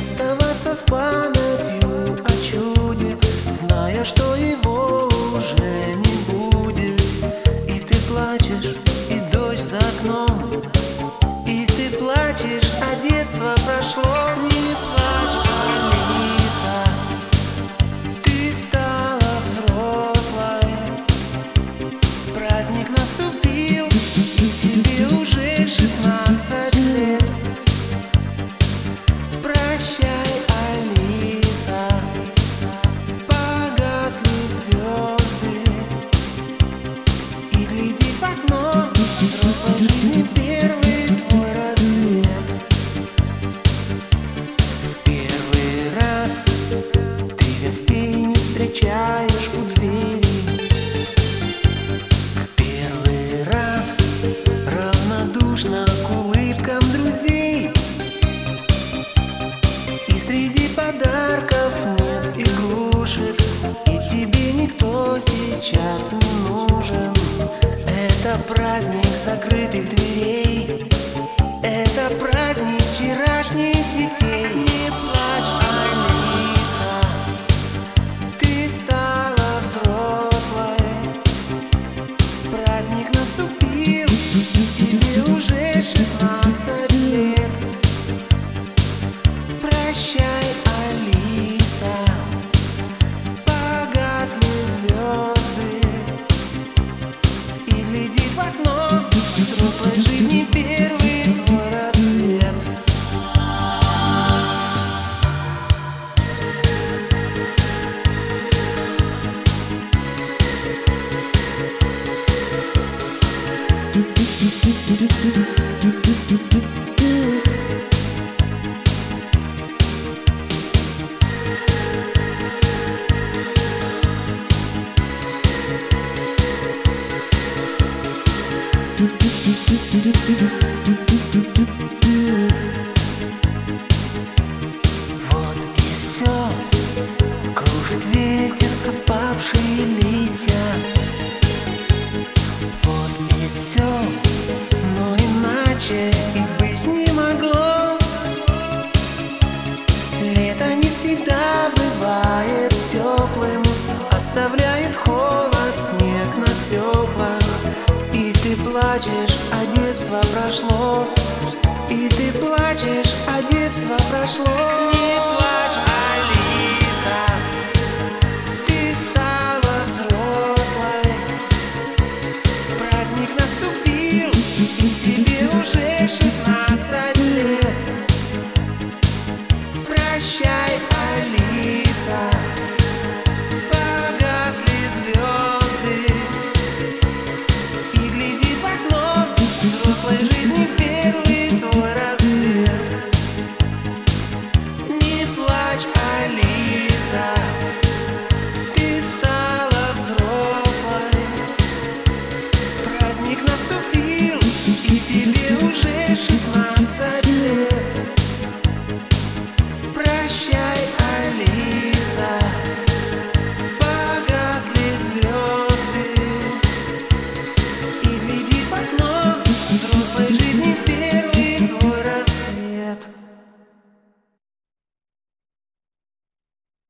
расставаться с памятью о чуде, зная, что его уже не будет. И ты плачешь, и дождь за окном, и ты плачешь, а детство прошло. Не плачь, Алиса, ты стала взрослой. Праздник наступил, и тебе уже 16 лет. Прощай, Алиса, погасли звезды, и глядит в окно взрослой жизни первый твой рассвет. В первый раз ты гостей не встречаешь у двери. В первый раз равнодушна к улыбкам друзей. И среди подарков нет игрушек, и тебе никто сейчас не нужен. Это праздник закрытых дверей, это праздник вчерашних детей. Не плачь, Алиса, ты стала взрослой. Праздник наступил, и тебе уже 16 лет. Прощай, Алиса, погасли звезды, и глядит в окно взрослой жизни первый твой рассвет. Вот и все, кружит ветер опавшие листья. Вот и все, но иначе и быть не могло. Лето не всегда бывает теплым, оставляет холод, снег на стеклах. И ты плачешь, а детство прошло. И ты плачешь, а детство прошло. Не плачь, Алиса, ты стала взрослой. Праздник наступил, и тебе уже 16 лет. Прощай, Алиса, погасли звезды, и глядит в окно взрослой жизни первый твой рассвет. Не плачь, Алиса, ты стала взрослой. Праздник наступил, и тебе уже 16 лет. Прощай.